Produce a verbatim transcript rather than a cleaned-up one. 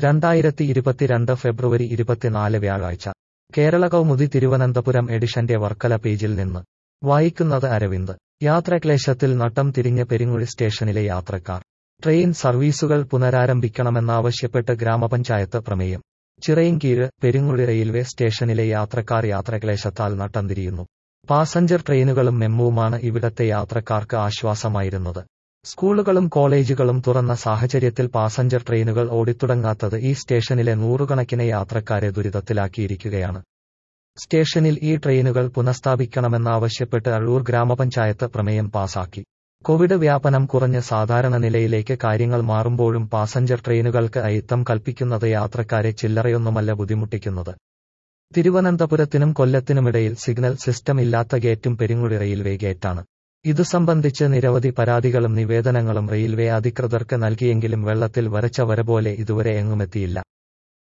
രണ്ടായിരത്തി ഇരുപത്തിരണ്ട് ഫെബ്രുവരി ഇരുപത്തിനാല് വ്യാഴാഴ്ച കേരള കൗമുദി തിരുവനന്തപുരം എഡിഷന്റെ വർക്കല പേജിൽ നിന്ന് വായിക്കുന്നത് അരവിന്ദ്. യാത്രാക്ലേശത്തിൽ നട്ടം തിരിഞ്ഞ് പെരിങ്ങുഴി സ്റ്റേഷനിലെ യാത്രക്കാർ. ട്രെയിൻ സർവീസുകൾ പുനരാരംഭിക്കണമെന്നാവശ്യപ്പെട്ട് ഗ്രാമപഞ്ചായത്ത് പ്രമേയം. ചിറയിൻകീഴ്, പെരിങ്ങുഴി റെയിൽവേ സ്റ്റേഷനിലെ യാത്രക്കാർ യാത്രാക്ലേശത്താൽ നട്ടം തിരിയുന്നു. പാസഞ്ചർ ട്രെയിനുകളും മെമ്മുവുമാണ് ഇവിടത്തെ യാത്രക്കാർക്ക് ആശ്വാസമായിരുന്നത്. സ്കൂളുകളും കോളേജുകളും തുറന്ന സാഹചര്യത്തിൽ പാസഞ്ചർ ട്രെയിനുകൾ ഓടിത്തുടങ്ങാത്തത് ഈ സ്റ്റേഷനിലെ നൂറുകണക്കിന് യാത്രക്കാരെ ദുരിതത്തിലാക്കിയിരിക്കുകയാണ്. സ്റ്റേഷനിൽ ഈ ട്രെയിനുകൾ പുനഃസ്ഥാപിക്കണമെന്നാവശ്യപ്പെട്ട് അഴൂർ ഗ്രാമപഞ്ചായത്ത് പ്രമേയം പാസാക്കി. കോവിഡ് വ്യാപനം കുറഞ്ഞ് സാധാരണ നിലയിലേക്ക് കാര്യങ്ങൾ മാറുമ്പോഴും പാസഞ്ചർ ട്രെയിനുകൾക്ക് അയിത്തം കൽപ്പിക്കുന്നത് യാത്രക്കാരെ ചില്ലറയൊന്നുമല്ല ബുദ്ധിമുട്ടിക്കുന്നത്. തിരുവനന്തപുരത്തിനും കൊല്ലത്തിനുമിടയിൽ സിഗ്നൽ സിസ്റ്റം ഇല്ലാത്ത ഗേറ്റും പെരിങ്ങുഴി റെയിൽവേ ഗേറ്റാണ്. ഇതു സംബന്ധിച്ച് നിരവധി പരാതികളും നിവേദനങ്ങളും റെയിൽവേ അധികൃതർക്ക് നൽകിയെങ്കിലും വെള്ളത്തിൽ വരച്ച വര പോലെ ഇതുവരെ എങ്ങുമെത്തിയില്ല.